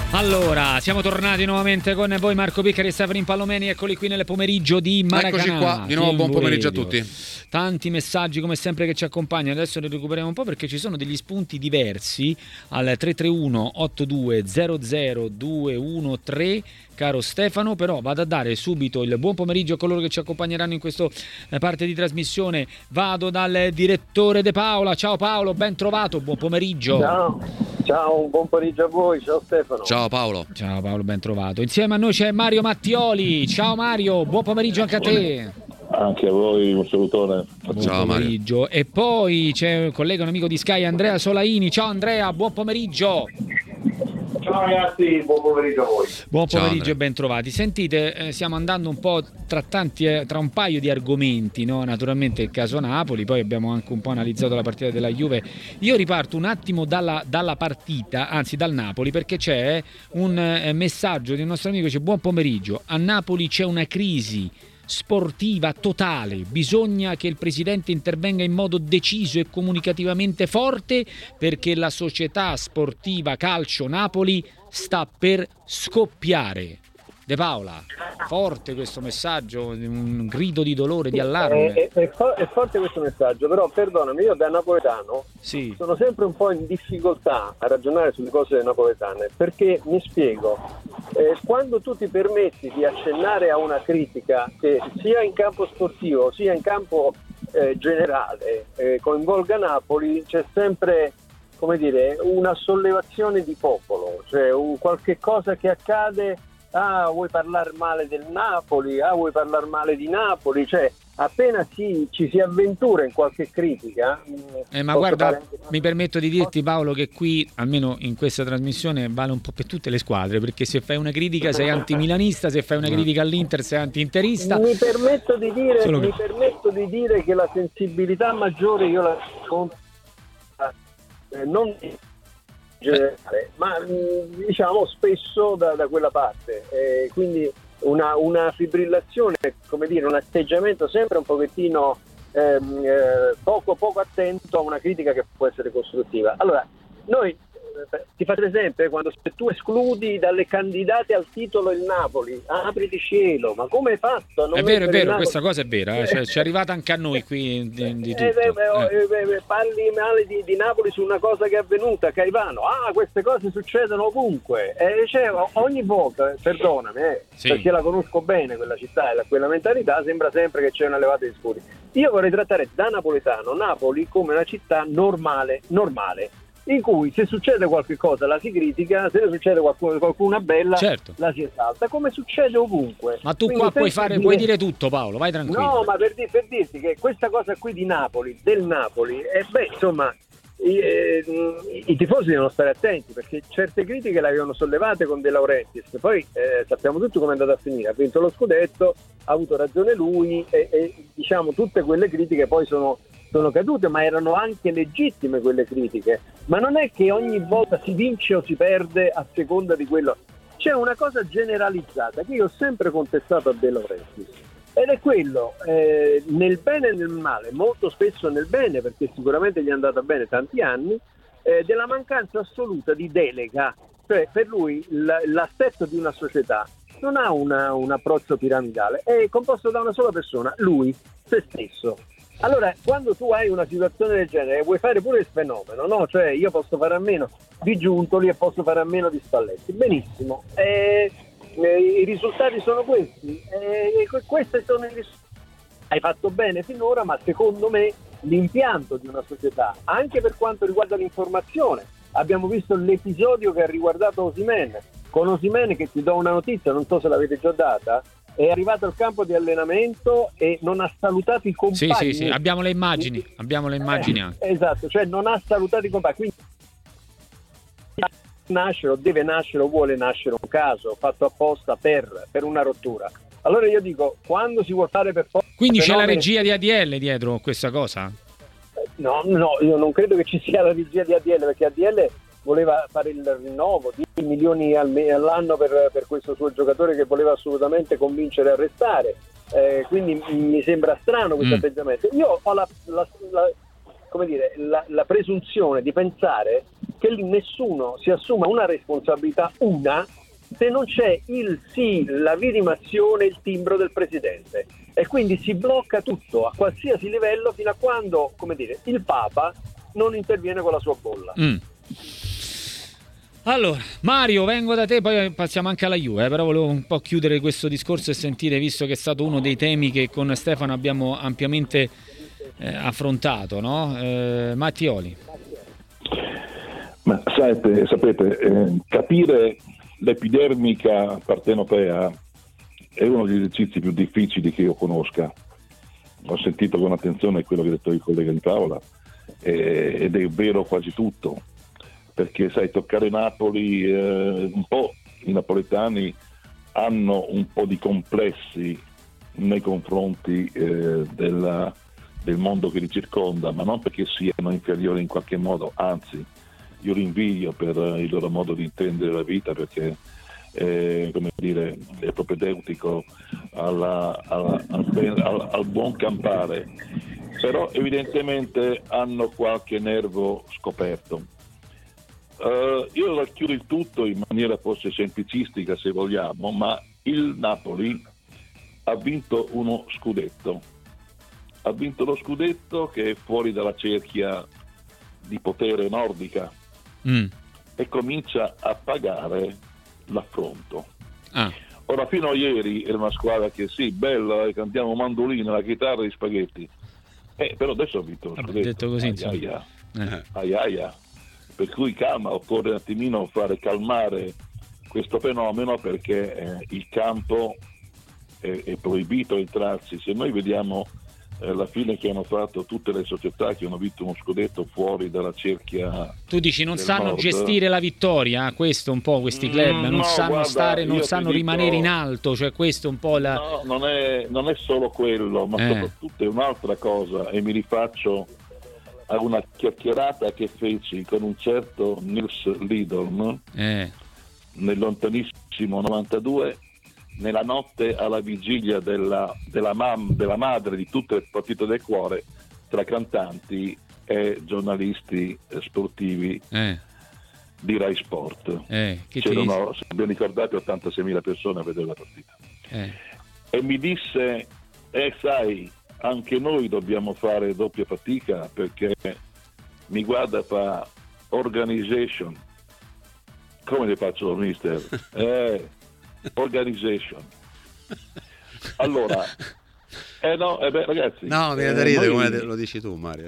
Allora, siamo tornati nuovamente con voi, Marco Piccari e Stefano Impallomeni, eccoli qui nel pomeriggio di Maracanã. Eccoci qua, di nuovo buon pomeriggio a tutti. Tanti messaggi come sempre che ci accompagnano, adesso ne recuperiamo un po' perché ci sono degli spunti diversi al 331 8200 213. Caro Stefano, però vado a dare subito il buon pomeriggio a coloro che ci accompagneranno in questa parte di trasmissione. Vado dal direttore De Paola. Ciao Paolo, ben trovato, buon pomeriggio. Ciao, un buon pomeriggio a voi, ciao Stefano. Ciao Paolo. Ciao Paolo, ben trovato. Insieme a noi c'è Mario Mattioli. Ciao Mario, buon pomeriggio anche a te. Anche a voi un salutone. Ciao Mario. E poi c'è un collega, un amico di Sky, Andrea Solaini. Ciao Andrea, buon pomeriggio. Ciao ragazzi, buon pomeriggio a voi. Buon pomeriggio. Andrea. E ben trovati. Sentite, stiamo andando un po' tra un paio di argomenti, no? Naturalmente il caso Napoli, poi abbiamo anche un po' analizzato la partita della Juve. Io riparto un attimo dalla partita, anzi dal Napoli, perché c'è un messaggio di un nostro amico che dice: buon pomeriggio, a Napoli c'è una crisi sportiva totale, bisogna che il presidente intervenga in modo deciso e comunicativamente forte perché la società sportiva calcio Napoli sta per scoppiare. De Paola, forte questo messaggio, un grido di dolore, di allarme. È forte questo messaggio, però perdonami, io da napoletano sono sempre un po' in difficoltà a ragionare sulle cose napoletane, perché mi spiego, quando tu ti permetti di accennare a una critica che sia in campo sportivo sia in campo generale coinvolga Napoli, c'è sempre, come dire, una sollevazione di popolo, cioè un qualche cosa che accade. Ah, vuoi parlare male del Napoli? Ah, vuoi parlare male di Napoli? Cioè, appena ci si avventura in qualche critica... ma guarda, mi permetto di dirti Paolo che qui, almeno in questa trasmissione, vale un po' per tutte le squadre, perché se fai una critica sei antimilanista, se fai una critica all'Inter sei anti-interista. Mi permetto di dire che la sensibilità maggiore io la non generale, ma diciamo spesso da quella parte, quindi una fibrillazione, come dire, un atteggiamento sempre un pochettino poco attento a una critica che può essere costruttiva. Allora, noi ti faccio l'esempio, quando se tu escludi dalle candidate al titolo il Napoli, apriti cielo, ma come hai fatto a non È vero, Napoli? questa cosa è vera, cioè, ci è arrivata anche a noi qui di tutto. Parli male di Napoli su una cosa che è avvenuta a Caivano. Queste cose succedono ovunque, cioè, ogni volta, perdonami, sì, perché la conosco bene quella città e quella mentalità, sembra sempre che c'è una levata di scudi. Io vorrei trattare da napoletano Napoli come una città normale, in cui se succede qualche cosa la si critica, se ne succede qualcuna bella, certo, la si esalta, come succede ovunque. Ma tu quindi qua puoi dire tutto, Paolo, vai tranquillo. No, ma per dirti che questa cosa qui di Napoli, del Napoli, insomma, i tifosi devono stare attenti, perché certe critiche le avevano sollevate con De Laurentiis, poi sappiamo tutti come è andata a finire, ha vinto lo scudetto, ha avuto ragione lui e diciamo tutte quelle critiche poi sono cadute, ma erano anche legittime quelle critiche. Ma non è che ogni volta si vince o si perde a seconda di quello. C'è una cosa generalizzata che io ho sempre contestato a De Laurentiis, ed è quello, nel bene e nel male, molto spesso nel bene, perché sicuramente gli è andata bene tanti anni, della mancanza assoluta di delega. Cioè, per lui l'aspetto di una società non ha un approccio piramidale, è composto da una sola persona, lui, se stesso. Allora, quando tu hai una situazione del genere, vuoi fare pure il fenomeno, no? Cioè, io posso fare a meno di Giuntoli e posso fare a meno di Spalletti. Benissimo. I risultati sono questi. Questi sono i risultati. Hai fatto bene finora, ma secondo me l'impianto di una società, anche per quanto riguarda l'informazione, abbiamo visto l'episodio che ha riguardato Osimhen. Con Osimhen, che ti do una notizia, non so se l'avete già data, è arrivato al campo di allenamento e non ha salutato i compagni. Sì, abbiamo le immagini anche. Esatto, cioè non ha salutato i compagni, quindi deve nascere o vuole nascere un caso fatto apposta per una rottura. Allora io dico, quando si vuol fare per forza... Quindi c'è la regia di ADL dietro questa cosa? No, io non credo che ci sia la regia di ADL, perché ADL voleva fare il rinnovo di milioni all'anno per questo suo giocatore che voleva assolutamente convincere a restare, quindi mi sembra strano questo atteggiamento. Io ho la presunzione di pensare che lì nessuno si assuma una responsabilità se non c'è il sì, la vidimazione, il timbro del presidente, e quindi si blocca tutto a qualsiasi livello fino a quando, come dire, il Papa non interviene con la sua bolla. Allora, Mario, vengo da te, poi passiamo anche alla Juve, però volevo un po' chiudere questo discorso e sentire, visto che è stato uno dei temi che con Stefano abbiamo ampiamente affrontato, no? Mattioli. Ma sapete, capire l'epidermica partenopea è uno degli esercizi più difficili che io conosca. Ho sentito con attenzione quello che ha detto il collega di Paola, ed è vero quasi tutto, perché sai, toccare Napoli, un po' i napoletani hanno un po' di complessi nei confronti del mondo che li circonda, ma non perché siano inferiori in qualche modo, anzi io li invidio per il loro modo di intendere la vita, perché come dire, è propedeutico al buon campare, però evidentemente hanno qualche nervo scoperto. Io racchiudo il tutto in maniera forse semplicistica, se vogliamo, ma il Napoli ha vinto uno scudetto. Ha vinto lo scudetto che è fuori dalla cerchia di potere nordica e comincia a pagare l'affronto. Ora, fino a ieri era una squadra che sì, bella, cantiamo mandolina, la chitarra e gli spaghetti, però adesso ha vinto lo scudetto. Detto così, aia. Per cui calma, occorre un attimino fare calmare questo fenomeno, perché il campo è proibito entrarsi. Se noi vediamo la fine che hanno fatto tutte le società che hanno vinto uno scudetto fuori dalla cerchia, tu dici non sanno nord, gestire la vittoria, questo un po' questi club non sanno stare, non sanno rimanere in alto, cioè questo un po' no, non è solo quello, ma soprattutto è un'altra cosa, e mi rifaccio a una chiacchierata che feci con un certo Nils Lidholm nel lontanissimo 92, nella notte alla vigilia della madre di tutto il partito del cuore, tra cantanti e giornalisti sportivi di Rai Sport. C'erano, se ben ricordate, 86.000 persone a vedere la partita. E mi disse, sai, anche noi dobbiamo fare doppia fatica, perché mi guarda e fa organization. Come le faccio, mister? Organization. Allora, ragazzi. No, viene da ridere come lo dici tu, Mario.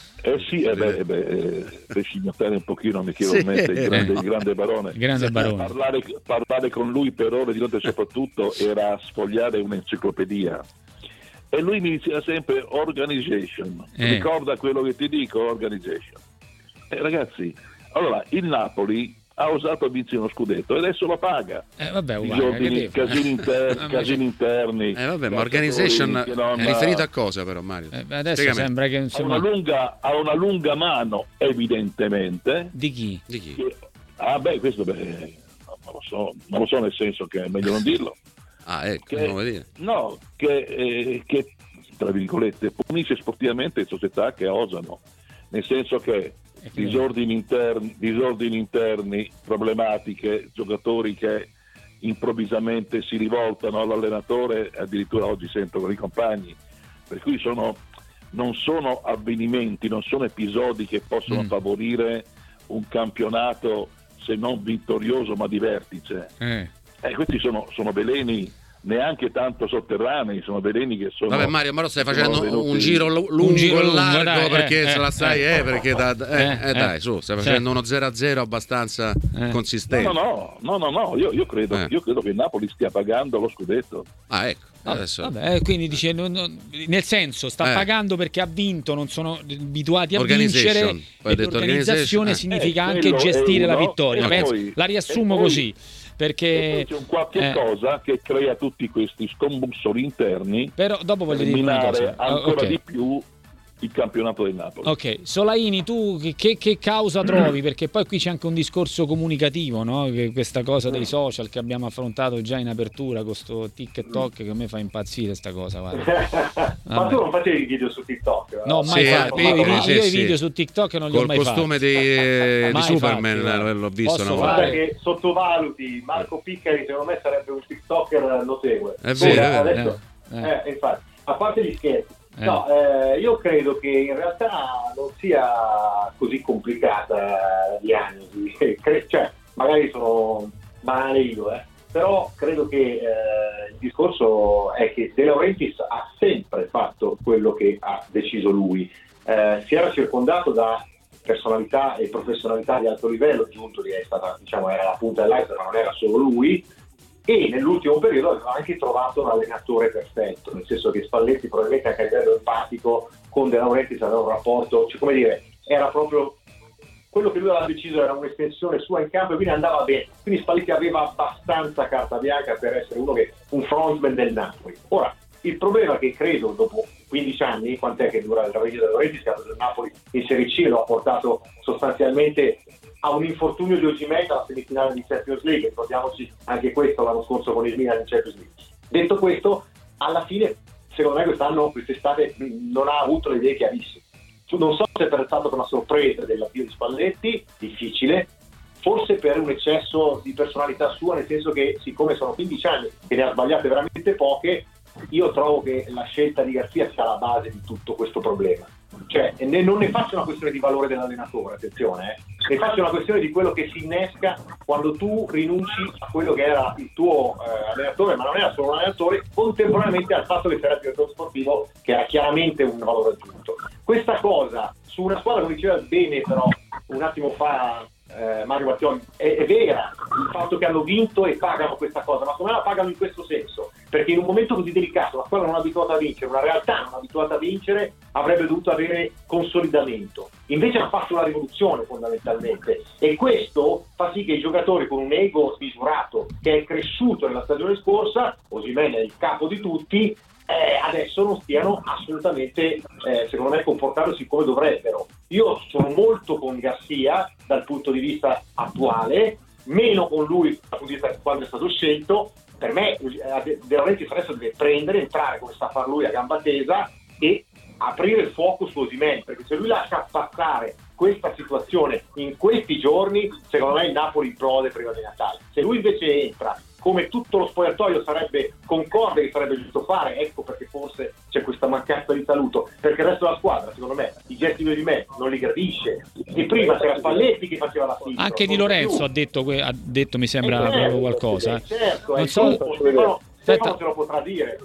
Per scimmiottare un pochino mi chiedo il grande barone. Parlare con lui per ore di notte soprattutto era sfogliare un'enciclopedia. E lui mi diceva sempre organization. Ricorda quello che ti dico, organization. Ragazzi, allora il Napoli ha osato vincere uno scudetto e adesso lo paga. Casini interni. Ma organization è riferito a cosa però, Mario? Adesso spiegami. Sembra che insomma... ha una lunga mano, evidentemente. Di chi? Questo non lo so, nel senso che è meglio non dirlo. Che tra virgolette punisce sportivamente le società che osano, nel senso che disordini interni, problematiche, giocatori che improvvisamente si rivoltano all'allenatore, addirittura oggi sento con i compagni, per cui non sono avvenimenti, non sono episodi che possono favorire un campionato se non vittorioso ma di vertice. Questi sono veleni neanche tanto sotterranei, sono veleni che sono... Vabbè Mario, ma lo stai facendo un giro lungo e largo, dai, perché se la stai perché dai, su, stai facendo uno 0-0 abbastanza consistente. No, io credo che il Napoli stia pagando lo scudetto. Ecco. Adesso. Quindi dice nel senso sta pagando perché ha vinto, non sono abituati a vincere, e l'organizzazione significa anche gestire la vittoria. La riassumo così, perché c'è un qualche cosa che crea tutti questi scombussoli interni, però dopo voglio dire una cosa ancora di più il campionato del Napoli. Ok, Solaini, tu che causa trovi? Perché poi qui c'è anche un discorso comunicativo, no? Questa cosa dei social che abbiamo affrontato già in apertura con sto TikTok che a me fa impazzire sta cosa, guarda. Ma tu non facevi i video su TikTok? No, mai fatto. Io i video su TikTok non li ho mai fatti. Col costume di Superman l'ho visto. Guarda che sottovaluti Marco Piccari, secondo me sarebbe un TikToker notevole. È vero, adesso, infatti, a parte gli scherzi. No, io credo che in realtà non sia così complicata la diagnosi, cioè magari sono banale io, però credo che il discorso è che De Laurentiis ha sempre fatto quello che ha deciso lui, si era circondato da personalità e professionalità di alto livello, Giuntoli è stata, diciamo, era la punta dell'iceberg, ma non era solo lui. E nell'ultimo periodo aveva anche trovato un allenatore perfetto, nel senso che Spalletti probabilmente anche a livello empatico con De Laurentiis aveva un rapporto, cioè, come dire, era proprio quello che lui aveva deciso, era un'estensione sua in campo e quindi andava bene. Quindi Spalletti aveva abbastanza carta bianca per essere un frontman del Napoli. Ora, il problema è che credo dopo 15 anni, quant'è che dura il regno De Laurentiis, che ha preso il Napoli in Serie C, lo ha portato sostanzialmente a un infortunio di Osimhen alla semifinale di Champions League, ricordiamoci anche questo l'anno scorso con il Milan in Champions League. Detto questo, alla fine secondo me quest'estate non ha avuto le idee chiarissime. Non so se è stato per una sorpresa dell'avvio di Spalletti, difficile, forse per un eccesso di personalità sua, nel senso che siccome sono 15 anni e ne ha sbagliate veramente poche, io trovo che la scelta di Garzia sia la base di tutto questo problema. Cioè, non ne faccio una questione di valore dell'allenatore, attenzione, ne faccio una questione di quello che si innesca quando tu rinunci a quello che era il tuo allenatore, ma non era solo un allenatore, contemporaneamente al fatto che era il direttore sportivo, che era chiaramente un valore aggiunto. Questa cosa su una squadra, come diceva bene però un attimo fa Mario Mattioli, è vera, il fatto che hanno vinto e pagano questa cosa, ma secondo me la pagano in questo senso, perché in un momento così delicato, la squadra non abituata a vincere, una realtà non abituata a vincere, avrebbe dovuto avere consolidamento. Invece hanno fatto una rivoluzione fondamentalmente, e questo fa sì che i giocatori con un ego smisurato che è cresciuto nella stagione scorsa, Osimhen è il capo di tutti, adesso non stiano assolutamente, secondo me, comportandosi come dovrebbero. Io sono molto con Garzia dal punto di vista attuale, meno con lui dal punto di vista quando è stato scelto. Per me De Laurentiis adesso deve entrare come sta a far lui a gamba tesa e aprire il fuoco su Osimhen, perché se lui lascia passare questa situazione in questi giorni, secondo me il Napoli implode prima di Natale. Se lui invece entra come tutto lo spogliatoio sarebbe concorde che sarebbe giusto fare, ecco perché forse c'è questa mancanza di saluto, perché il resto della squadra, secondo me, i gesti di me non li gradisce. E prima c'era Spalletti che faceva la fine. Anche Di Lorenzo ha detto, mi sembra proprio qualcosa. Certo, non so. Stefano se lo potrà dire,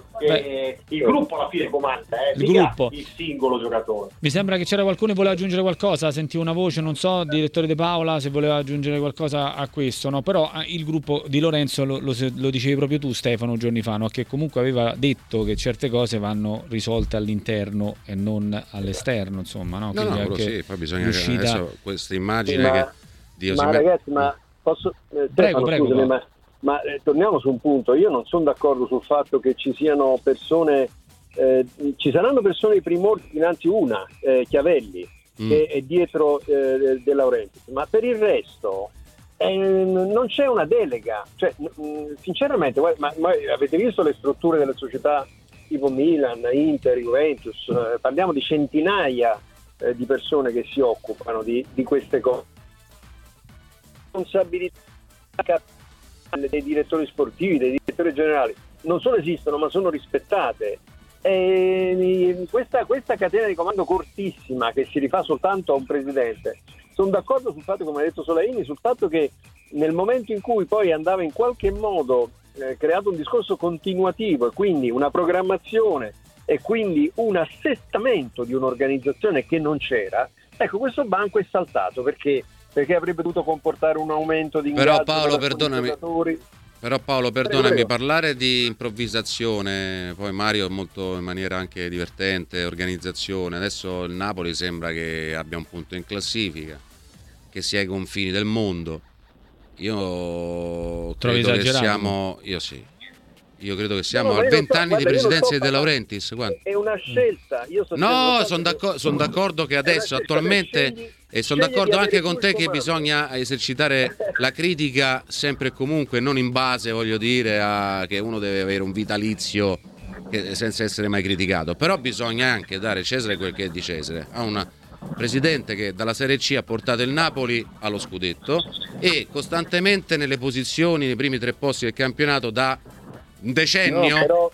il gruppo alla fine comanda, il singolo giocatore. Mi sembra che c'era qualcuno che voleva aggiungere qualcosa, sentivo una voce, non so, direttore De Paola, se voleva aggiungere qualcosa a questo, no? Però il gruppo Di Lorenzo lo dicevi proprio tu, Stefano, giorni fa, no? Che comunque aveva detto che certe cose vanno risolte all'interno e non all'esterno, insomma, no? No, sì, poi bisogna adesso questa immagine ma ragazzi, ma posso prego, scusami, ma torniamo su un punto. Io non sono d'accordo sul fatto che ci siano persone, ci saranno persone di primordiale, innanzi una, Chiavelli, che è dietro De Laurentiis, ma per il resto non c'è una delega. Cioè, sinceramente, ma avete visto le strutture delle società tipo Milan, Inter, Juventus? Parliamo di centinaia di persone che si occupano di queste cose. Responsabilità dei direttori sportivi, dei direttori generali non solo esistono ma sono rispettate, e questa catena di comando cortissima che si rifà soltanto a un presidente, sono d'accordo sul fatto, come ha detto Solaini, sul fatto che nel momento in cui poi andava in qualche modo creato un discorso continuativo e quindi una programmazione e quindi un assestamento di un'organizzazione che non c'era, ecco, questo banco è saltato perché avrebbe dovuto comportare un aumento di ingaggio. Però Paolo, perdonami, parlare di improvvisazione, poi Mario molto in maniera anche divertente, organizzazione, adesso il Napoli sembra che abbia un punto in classifica, che sia ai confini del mondo. Io trovo credo esagerato? io sì. Io credo che siamo a 20 anni di presidenza di De Laurentiis. È una scelta. Sono d'accordo che adesso attualmente e sono d'accordo anche con te che bisogna esercitare la critica sempre e comunque, non in base, voglio dire, a che uno deve avere un vitalizio senza essere mai criticato, però bisogna anche dare Cesare quel che è di Cesare. A un presidente che dalla Serie C ha portato il Napoli allo scudetto e costantemente nelle posizioni, nei primi 3 posti del campionato da un decennio.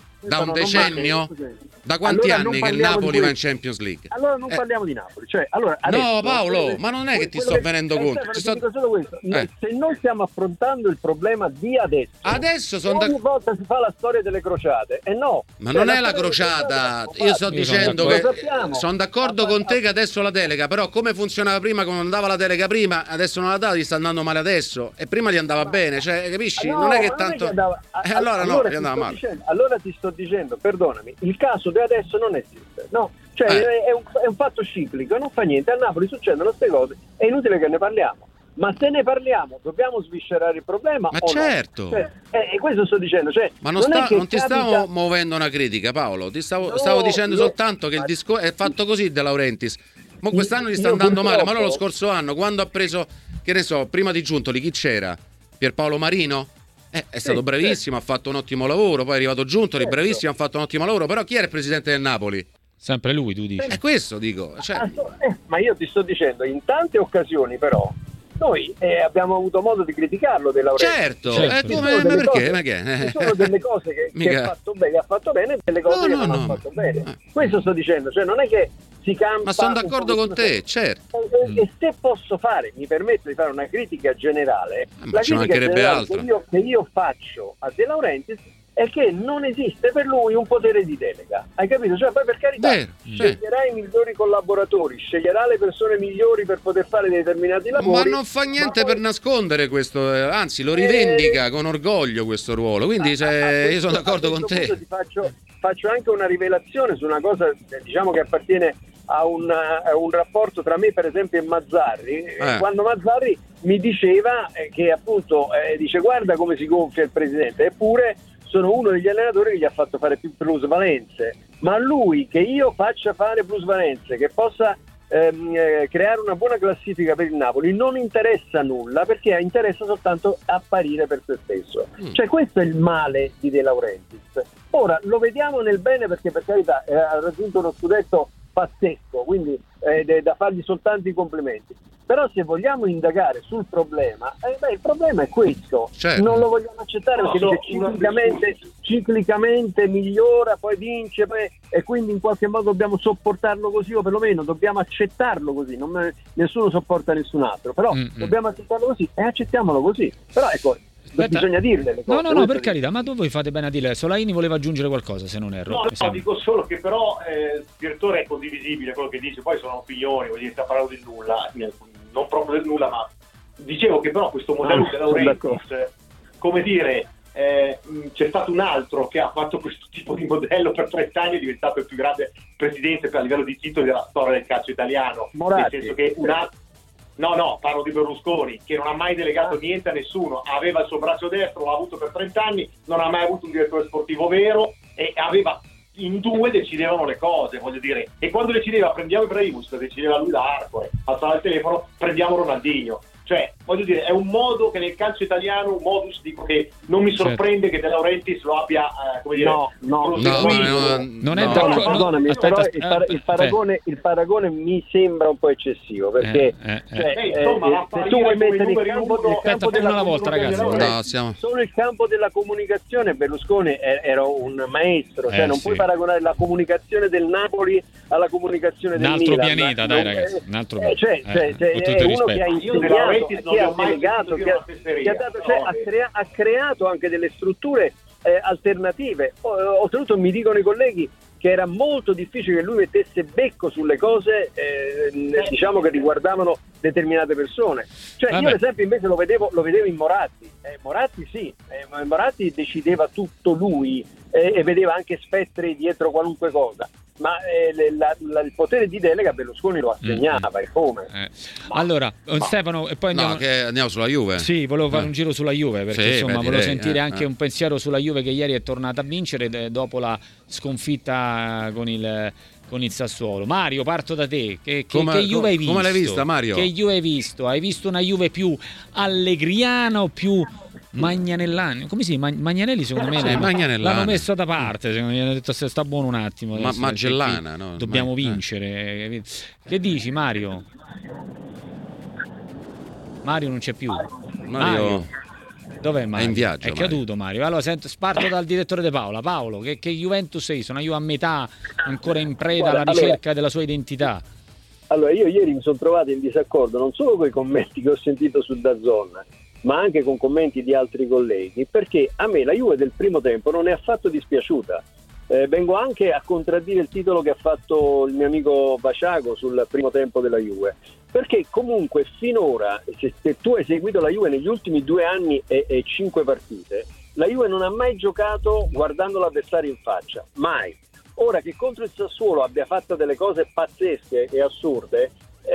Da quanti anni che il Napoli va in Champions League? Allora non parliamo di Napoli. No, Paolo, ma non è che ti sto venendo conto. Dico solo questo. Se noi stiamo affrontando il problema di adesso ogni volta si fa la storia delle crociate. Ma non è la crociata. Io sto dicendo che sono d'accordo con te che adesso la delega, però come funzionava prima, come andava la delega prima, adesso non la dà, gli sta andando male adesso. E prima gli andava bene, capisci? Non è che tanto. Allora gli andava male. Allora ti sto dicendo, perdonami, il caso di adesso non esiste, no? È un fatto ciclico, non fa niente. A Napoli succedono queste cose, è inutile che ne parliamo. Ma se ne parliamo, dobbiamo sviscerare il problema? Ma certo! No? E questo sto dicendo. Ma non ti stavo muovendo una critica, Paolo. Ti stavo dicendo soltanto che il discorso è fatto così De Laurentiis. Ma quest'anno gli sta andando male, ma lo scorso anno, quando ha preso, che ne so, prima di Giuntoli, chi c'era? Pierpaolo Marino? È stato bravissimo, ha fatto un ottimo lavoro, poi è arrivato Giuntoli, bravissimo, ha fatto un ottimo lavoro, però chi era il presidente del Napoli? Sempre lui, tu dici. È questo, dico. Ma io ti sto dicendo, in tante occasioni però, noi abbiamo avuto modo di criticarlo De Laurentiis. Certo. Perché? Ci sono delle cose che ha fatto bene e delle cose che non ha fatto bene. Questo sto dicendo, non è che si campa. Ma sono d'accordo con te, certo. E se posso mi permetto di fare una critica generale, ma ci mancherebbe altro. Che io faccio a De Laurentiis è che non esiste per lui un potere di delega, hai capito? Poi per carità sceglierà i migliori collaboratori, sceglierà le persone migliori per poter fare determinati lavori, ma non fa niente per nascondere questo, anzi lo rivendica con orgoglio questo ruolo, quindi io sono d'accordo con te. Ti faccio anche una rivelazione su una cosa, diciamo, che appartiene a un rapporto tra me per esempio e Mazzarri, quando Mazzarri mi diceva che appunto dice guarda come si gonfia il presidente, eppure sono uno degli allenatori che gli ha fatto fare più plusvalenze, ma lui che io faccia fare plusvalenze, che possa creare una buona classifica per il Napoli, non interessa nulla, perché interessa soltanto apparire per se stesso. Questo è il male di De Laurentiis. Ora lo vediamo nel bene, perché per carità ha raggiunto uno scudetto pazzesco, quindi da fargli soltanto i complimenti. Però se vogliamo indagare sul problema, il problema è questo, non lo vogliamo accettare, perché ciclicamente migliora, poi vince, e quindi in qualche modo dobbiamo sopportarlo così, o perlomeno dobbiamo accettarlo così. Nessuno sopporta nessun altro, però dobbiamo accettarlo così e accettiamolo così. Però ecco, bisogna dirle le cose. No, per carità, ma voi fate bene a dire. Solaini voleva aggiungere qualcosa, se non erro. No, dico solo che però il direttore è condivisibile quello che dice, poi sono opinioni, voglio dire, sta parlando di nulla, non proprio del nulla, ma dicevo che però questo modello di Laurentiis, come dire, c'è stato un altro che ha fatto questo tipo di modello per 30 anni, è diventato il più grande presidente a livello di titoli della storia del calcio italiano. Moratti. Nel senso che No, parlo di Berlusconi, che non ha mai delegato niente a nessuno, aveva il suo braccio destro, l'ha avuto per 30 anni, non ha mai avuto un direttore sportivo vero e aveva, in 2 decidevano le cose, voglio dire, e quando decideva prendiamo Ibrahimovic, decideva lui da Arcore, alzava il telefono, prendiamo Ronaldinho. Voglio dire, è un modo che nel calcio italiano, un modus, dico, che non mi sorprende che De Laurentiis lo abbia, come dire, non è perdonami, però il paragone mi sembra un po' eccessivo, perché se tu vuoi mettere il campo della volta, ragazzi, solo il campo della comunicazione, Berlusconi era un maestro, non puoi paragonare la comunicazione del Napoli alla comunicazione del Milan. Un altro pianeta, dai ragazzi, un altro è uno che ha insegnato, che ha delegato, ha creato anche delle strutture alternative. Oltretutto mi dicono i colleghi che era molto difficile che lui mettesse becco sulle cose diciamo che riguardavano determinate persone. Io ad esempio invece lo vedevo in Moratti. Moratti decideva tutto lui e vedeva anche spettri dietro qualunque cosa. ma il potere di delega Berlusconi lo assegnava, e come? Allora, Stefano, e poi andiamo sulla Juve. Sì, volevo fare un giro sulla Juve, perché volevo sentire anche un pensiero sulla Juve, che ieri è tornata a vincere dopo la sconfitta con il Sassuolo. Mario, parto da te. Che Juve hai visto? Come l'hai vista, Mario? Che Juve hai visto? Hai visto una Juve più allegriana o più magnanellani? Come si dice? Magnanelli secondo me l'hanno messo da parte, secondo me hanno detto sta buono un attimo. Magellana, no? Dobbiamo vincere. Che dici, Mario? Mario non c'è più. Mario. Dov'è Mario? È in viaggio. È caduto Mario. Allora parto dal direttore De Paola. Paolo, che Juventus sei? Sono io a metà, ancora in preda alla ricerca della sua identità. Allora, io ieri mi sono trovato in disaccordo non solo con i commenti che ho sentito su DAZN, ma anche con commenti di altri colleghi, perché a me la Juve del primo tempo non è affatto dispiaciuta. Vengo anche a contraddire il titolo che ha fatto il mio amico Baciago sul primo tempo della Juve, perché comunque finora, se tu hai seguito la Juve negli ultimi 2 anni e 5 partite, la Juve non ha mai giocato guardando l'avversario in faccia, mai. Ora che contro il Sassuolo abbia fatto delle cose pazzesche e assurde,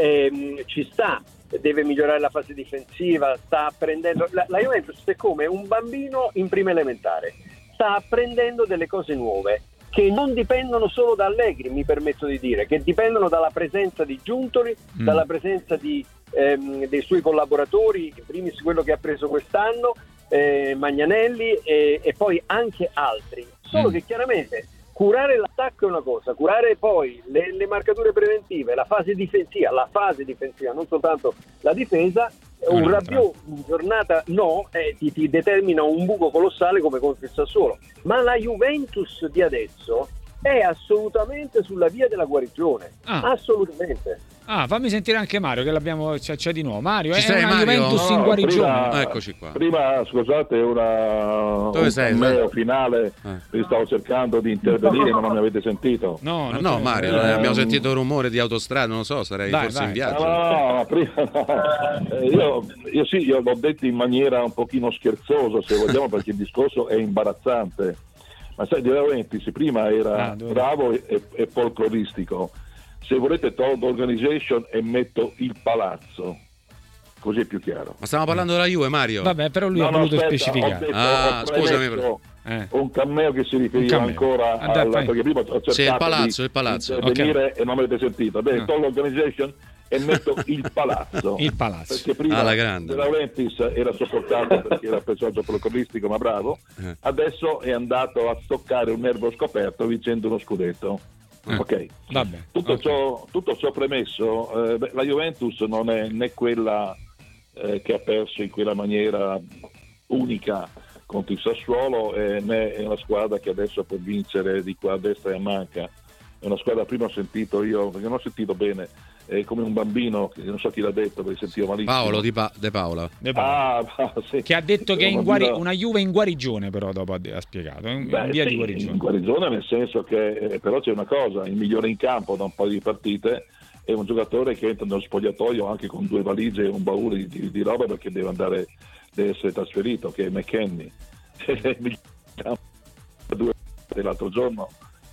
ci sta, deve migliorare la fase difensiva, sta apprendendo. La Juventus è come un bambino in prima elementare, sta apprendendo delle cose nuove che non dipendono solo da Allegri, mi permetto di dire, che dipendono dalla presenza di Giuntoli, dalla presenza dei suoi collaboratori, in primis quello che ha preso quest'anno, Magnanelli e poi anche altri. Solo che chiaramente curare l'attacco è una cosa, curare poi le marcature preventive, la fase difensiva, non soltanto la difesa, un Rabiot in giornata ti determina un buco colossale come contro il Sassuolo. Ma la Juventus di adesso è assolutamente sulla via della guarigione, assolutamente. Fammi sentire anche Mario, che c'è di nuovo. Mario, è una Juventus in guarigione. Eccoci qua. Prima, scusate, un meo finale, stavo cercando di intervenire, ma non mi avete sentito. No, Mario, abbiamo sentito un rumore di autostrada, non lo so, sarei forse in viaggio. No, prima no. Io l'ho detto in maniera un pochino scherzosa, se vogliamo, perché il discorso è imbarazzante. Ma sai, De Laurentiis prima era bravo e folcloristico. Se volete tolgo organization e metto il palazzo, così è più chiaro. Ma stiamo parlando della Juve, Mario? Vabbè, però lui ha voluto specificare. Scusami. Un cameo che si riferiva ancora perché prima ho cercato il palazzo. di intervenire e non avete sentito. Bene, tolgo organization e metto il palazzo. Il palazzo. Perché prima De Laurentiis era sopportato perché era personaggio folcloristico ma bravo, adesso è andato a toccare un nervo scoperto vincendo uno scudetto. Ok, vabbè. Tutto ciò premesso, la Juventus non è né quella che ha perso in quella maniera unica contro il Sassuolo, né è una squadra che adesso può vincere di qua a destra e a manca. È una squadra, prima ho sentito io, perché non ho sentito bene, come un bambino, che non so chi l'ha detto perché sentivo malissimo. Paolo De Paola. Sì. Che ha detto che è una Juve in guarigione, però dopo ha spiegato, in via di guarigione. In guarigione nel senso che però c'è una cosa, il migliore in campo da un po' di partite è un giocatore che entra nello spogliatoio anche con 2 valigie e un baule di roba perché deve essere trasferito, che è McKennie. L'altro giorno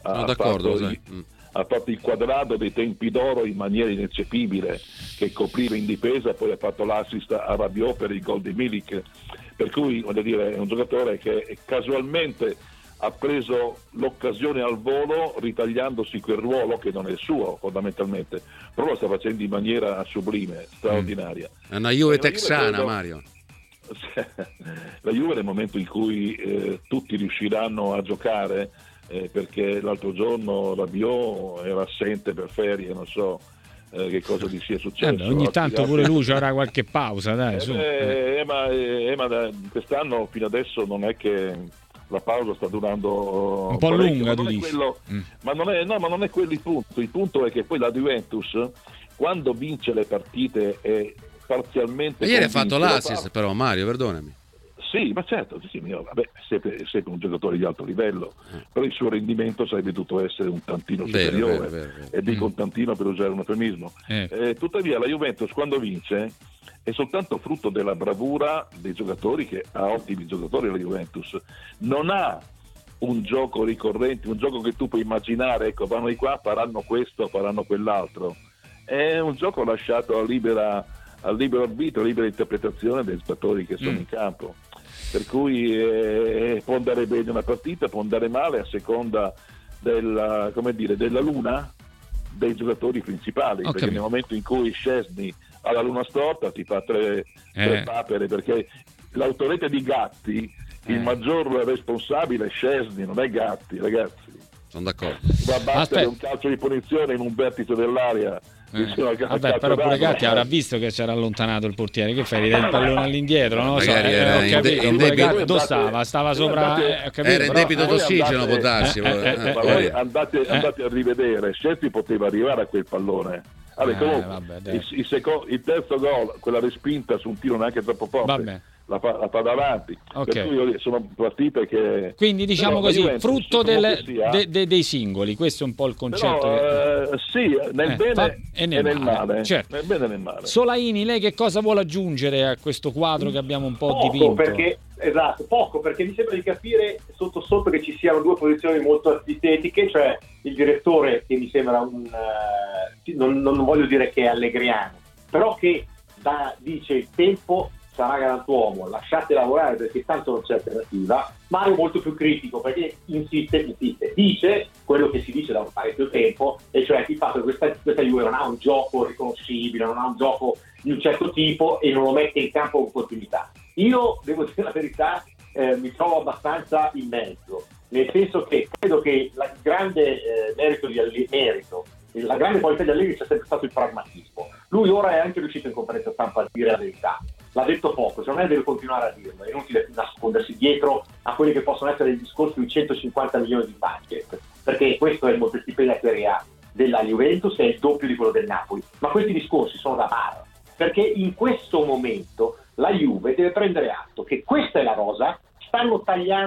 ha fatto il quadrato dei tempi d'oro in maniera ineccepibile, che copriva in difesa, poi ha fatto l'assist a Rabiot per il gol di Milik, per cui voglio dire è un giocatore che casualmente ha preso l'occasione al volo ritagliandosi quel ruolo che non è suo fondamentalmente, però lo sta facendo in maniera sublime, straordinaria. È una Juve texana, Mario. La Juve nel momento in cui tutti riusciranno a giocare, perché l'altro giorno Rabiot era assente per ferie, non so che cosa gli sia successo. Ogni tanto pure lui c'era qualche pausa, dai. Ma quest'anno fino adesso non è che la pausa sta durando un po' lunga, tu dici. Ma non è quello il punto. Il punto è che poi la Juventus, quando vince le partite, è parzialmente. Ieri ha fatto l'assist, però, Mario, perdonami. Sì, ma certo, sempre un giocatore di alto livello, però il suo rendimento sarebbe dovuto essere un tantino superiore, vero. E dico un tantino per usare un eufemismo. Tuttavia la Juventus quando vince è soltanto frutto della bravura dei giocatori, che ha ottimi giocatori la Juventus, non ha un gioco ricorrente, un gioco che tu puoi immaginare, ecco, vanno di qua, faranno questo, faranno quell'altro. È un gioco lasciato al libero arbitrio, libera interpretazione dei giocatori che sono in campo. Per cui può andare bene una partita, può andare male a seconda della luna dei giocatori principali, perché nel momento in cui Szczęsny ha la luna storta ti fa tre papere, perché l'autorete di Gatti, il maggior responsabile è Szczęsny, non è Gatti, ragazzi. Sono d'accordo. Va a battere un calcio di punizione in un vertice dell'area. Vabbè, però pure Gatti avrà visto che c'era allontanato il portiere, che fai, ridere il pallone all'indietro, non lo so, dove stava sopra, era in debito d'ossigeno, può darsi. Andate a rivedere, Szczęsny poteva arrivare a quel pallone. Il terzo gol, quella respinta su un tiro neanche troppo forte, la fa davanti. Per cui sono partite che, quindi diciamo così, frutto dei singoli, questo è un po' il concetto. Sì, nel bene e nel male, certo. Nel bene e nel male. Solaini, lei che cosa vuole aggiungere a questo quadro che abbiamo un po' dipinto? Poco, perché mi sembra di capire sotto che ci siano due posizioni molto antitetiche, cioè il direttore che mi sembra non voglio dire che è allegriano, però che dice il tempo sarà galantuomo, lasciate lavorare perché tanto non c'è alternativa. Mario molto più critico, perché insiste, dice quello che si dice da un parecchio tempo, e cioè il fatto che questa Juve non ha un gioco riconoscibile, non ha un gioco di un certo tipo e non lo mette in campo con continuità. Io devo dire la verità, mi trovo abbastanza in mezzo, nel senso che credo che il grande la grande qualità di Allegri sia sempre stato il pragmatismo. Lui ora è anche riuscito in conferenza stampa a dire la verità, l'ha detto poco, secondo me deve continuare a dirlo, è inutile nascondersi dietro a quelli che possono essere i discorsi di 150 milioni di budget, perché questo è il multistipendio Serie A della Juventus, è il doppio di quello del Napoli, ma questi discorsi sono da bar, perché in questo momento la Juve deve prendere atto che questa è la rosa, stanno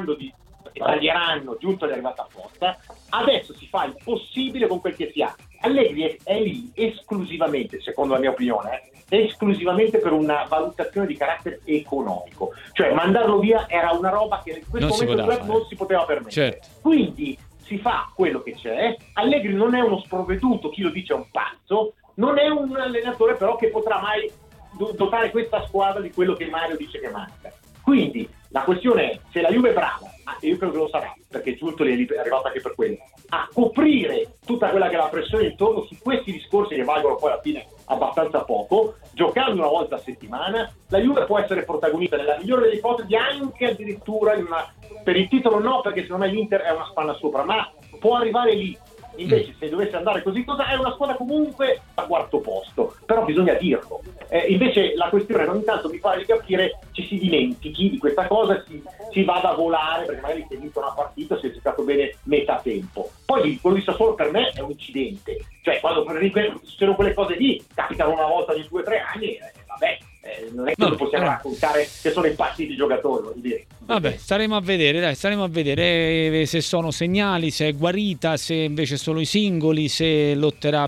taglieranno giunto all'arrivata apposta, adesso si fa il possibile con quel che si ha. Allegri è lì esclusivamente, secondo la mia opinione, esclusivamente per una valutazione di carattere economico, cioè mandarlo via era una roba che in questo momento il club non si poteva permettere, certo. Quindi si fa quello che c'è. Allegri non è uno sprovveduto, chi lo dice è un pazzo, non è un allenatore però che potrà mai dotare questa squadra di quello che Mario dice che manca. Quindi la questione è, se la Juve è brava, e io credo che lo sarà, perché Giuntoli è arrivato anche per quello, a coprire tutta quella che è la pressione intorno su questi discorsi che valgono poi alla fine abbastanza poco, giocando una volta a settimana, la Juve può essere protagonista nella migliore delle ipotesi, anche addirittura per il titolo no, perché secondo me l'Inter è una spanna sopra, ma può arrivare lì. Invece se dovesse andare così è una squadra comunque a quarto posto, però bisogna dirlo. Invece la questione ogni tanto mi pare di capire ci si dimentichi di questa cosa, si vada a volare, perché magari si è vinto una partita, si è giocato bene metà tempo. Poi quello di Sassuolo per me è un incidente, cioè quando succedono quelle cose lì, capitano una volta ogni 2 o 3 anni, vabbè. Non è che lo possiamo raccontare che sono impazziti i giocatori, voglio dire. Vabbè, staremo a vedere se sono segnali, se è guarita, se invece solo i singoli, se lotterà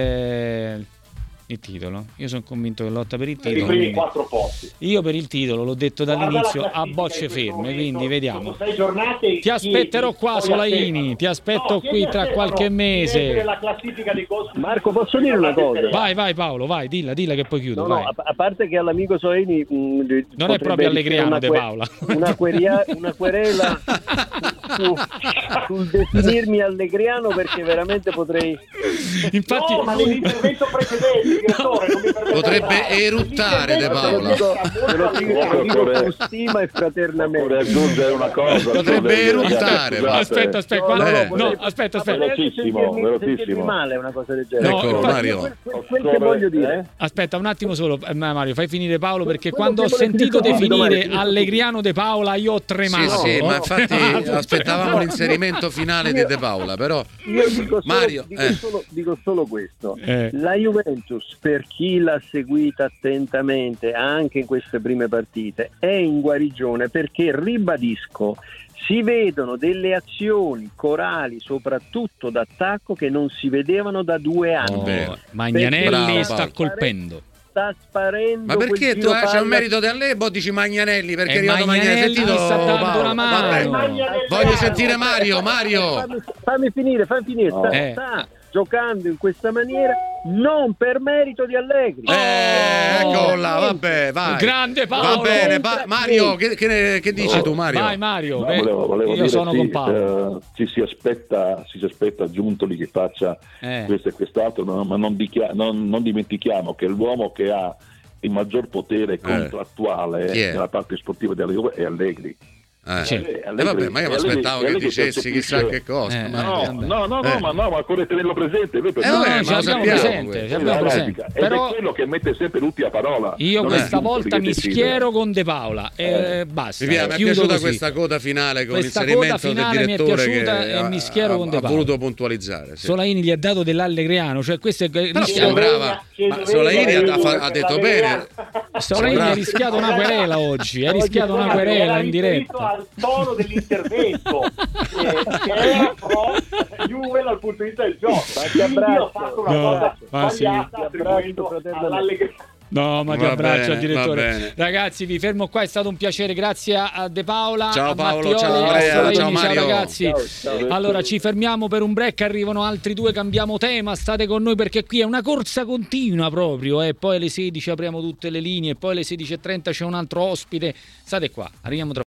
per il titolo. Io sono convinto che lotta per il titolo. I primi 4 posti. Io per il titolo l'ho detto dall'inizio a bocce ferme, quindi vediamo. 6 giornate. Ti aspetterò qua, Solaini, ti aspetto qui tra qualche mese. La classifica dei costi. Marco, posso dire una cosa? Vai Paolo, vai, dilla che poi chiudo. No, a parte che all'amico Solaini non è proprio allegriano De Paola. Una querela sul definirmi allegriano, perché veramente potrei. Infatti, no, ma nell'intervento precedente potrebbe eruttare De Paola. Lo dico con stima e fraternamente. Aggiungere una cosa, potrebbe eruttare. Aspetta. Aspetta. Velocissimo. Male una cosa del genere. Ecco, Mario. Quel che voglio dire. Aspetta un attimo solo, Mario, fai finire Paolo, perché quando ho sentito definire allegriano De Paola io ho tremato. Sì, ma infatti aspettavamo l'inserimento finale di De Paola, però Mario dico solo questo. La Juventus, per chi l'ha seguita attentamente anche in queste prime partite, è in guarigione, perché ribadisco, si vedono delle azioni corali, soprattutto d'attacco, che non si vedevano da 2 anni. Magnanelli sta colpendo. sta sparendo. Ma perché tu c'è un merito di Allegri, dici Magnanelli, perché è arrivato Magnanelli, sentito, sta dando una mano. Voglio sentire Mario. Fammi finire. Sta giocando in questa maniera non per merito di Allegri. Ecco là, vabbè, vai. Grande Paolo. Va bene, Mario, che dici tu, Mario? Vai Mario. Volevo io dire, sono con Paolo. ci si aspetta Giuntoli che faccia questo e quest'altro, ma non dimentichiamo che l'uomo che ha il maggior potere contrattuale nella parte sportiva della Juve è Allegri. Vabbè, ma io mi aspettavo che dicessi chissà che cosa. Ma occorre tenerlo presente. Ma lo sappiamo presente. Però è quello che mette sempre l'ultima parola. Io questa volta mi schiero con De Paola e basta. Mi è piaciuta questa coda finale con l'inserimento del direttore che mi schiero con De Paola. Ha voluto puntualizzare. Solaini gli ha dato dell'allegriano, cioè questo è brava. Ma Solaini ha detto bene. Solaini ha rischiato una querela oggi, in diretta. Al tono dell'intervento che era pro Juve dal punto di vista del gioco. Io ho fatto una cosa sbagliata attribuendo all'allegria. No, ma ti abbraccio al direttore. Ragazzi, vi fermo qua, è stato un piacere, grazie a De Paola, ciao Paolo, Mattioli, ciao Andrea, ciao Mario. Ciao ragazzi. Allora ci fermiamo per un break, arrivano altri due, cambiamo tema, state con noi perché qui è una corsa continua proprio, poi alle 16 apriamo tutte le linee, poi alle 16:30 c'è un altro ospite. State qua, arriviamo tra